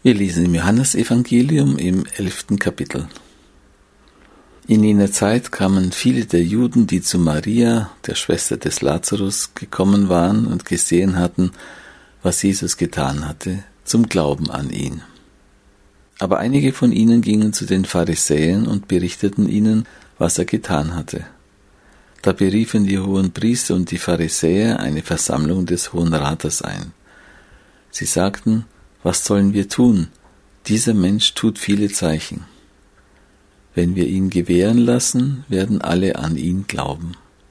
Wir lesen im Johannesevangelium im 11. Kapitel. In jener Zeit kamen viele der Juden, die zu Maria, der Schwester des Lazarus, gekommen waren und gesehen hatten, was Jesus getan hatte, zum Glauben an ihn. Aber einige von ihnen gingen zu den Pharisäern und berichteten ihnen, was er getan hatte. Da beriefen die Hohenpriester und die Pharisäer eine Versammlung des Hohen Rates ein. Sie sagten: Was sollen wir tun? Dieser Mensch tut viele Zeichen. Wenn wir ihn gewähren lassen, werden alle an ihn glauben.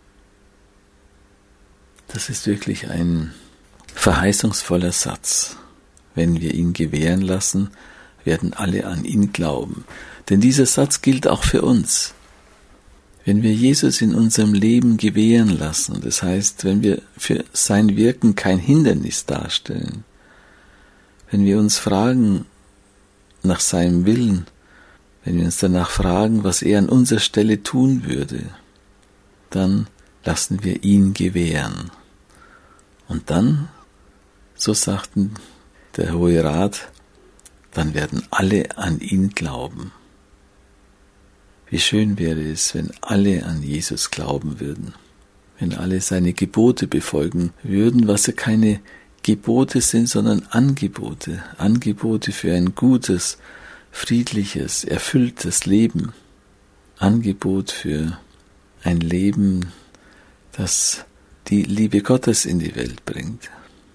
Das ist wirklich ein verheißungsvoller Satz. Wenn wir ihn gewähren lassen, werden alle an ihn glauben. Denn dieser Satz gilt auch für uns. Wenn wir Jesus in unserem Leben gewähren lassen, das heißt, wenn wir für sein Wirken kein Hindernis darstellen, wenn wir uns fragen nach seinem Willen, wenn wir uns danach fragen, was er an unserer Stelle tun würde, dann lassen wir ihn gewähren. Und dann, so sagten der Hohe Rat, dann werden alle an ihn glauben. Wie schön wäre es, wenn alle an Jesus glauben würden, wenn alle seine Gebote befolgen würden, was ja keine Gebote sind, sondern Angebote, Angebote für ein gutes, friedliches, erfülltes Leben, Angebot für ein Leben, das die Liebe Gottes in die Welt bringt.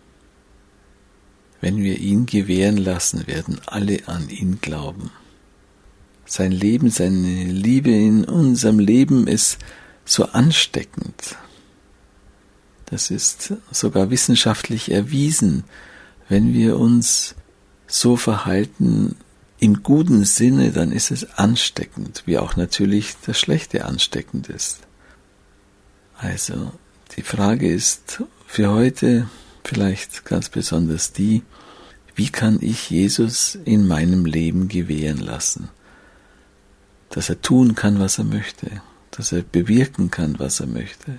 Wenn wir ihn gewähren lassen, werden alle an ihn glauben. Sein Leben, seine Liebe in unserem Leben ist so ansteckend. Das ist sogar wissenschaftlich erwiesen, wenn wir uns so verhalten im guten Sinne, dann ist es ansteckend, wie auch natürlich das Schlechte ansteckend ist. Also die Frage ist für heute vielleicht ganz besonders die: Wie kann ich Jesus in meinem Leben gewähren lassen? Dass er tun kann, was er möchte, dass er bewirken kann, was er möchte.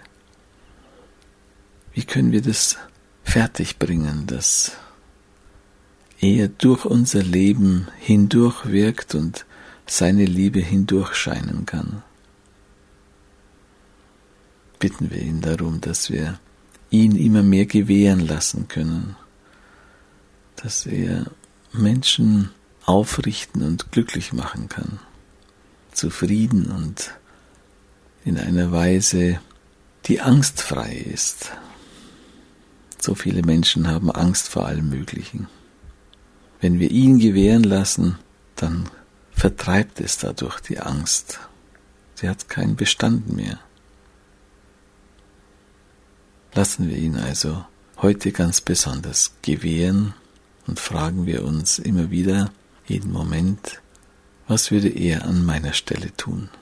Wie können wir das fertigbringen, dass er durch unser Leben hindurch wirkt und seine Liebe hindurch scheinen kann? Bitten wir ihn darum, dass wir ihn immer mehr gewähren lassen können, dass er Menschen aufrichten und glücklich machen kann, zufrieden und in einer Weise, die angstfrei ist. So viele Menschen haben Angst vor allem Möglichen. Wenn wir ihn gewähren lassen, dann vertreibt es dadurch die Angst. Sie hat keinen Bestand mehr. Lassen wir ihn also heute ganz besonders gewähren und fragen wir uns immer wieder, jeden Moment: Was würde er an meiner Stelle tun?